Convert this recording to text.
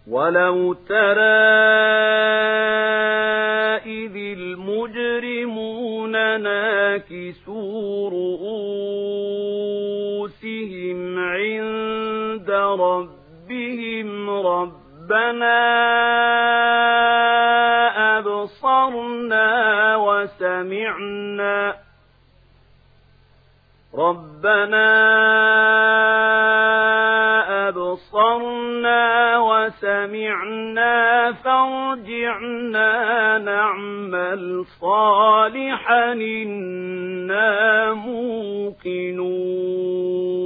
ولو ترى إذ المجرمون ناكسوا رؤوسهم عند ربهم ربنا أبصرنا وسمعنا فارجعنا نعمل صالحا إنا موقنون